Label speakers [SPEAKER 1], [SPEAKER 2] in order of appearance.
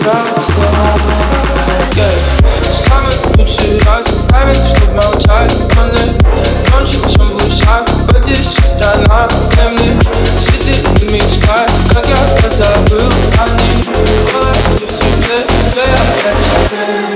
[SPEAKER 1] Самый лучший раз память, чтоб молчать мне громче, чем в ушах. Потише страна, где мне жить и мечтать, как я позабыл о них. Голод в тебе, где я опять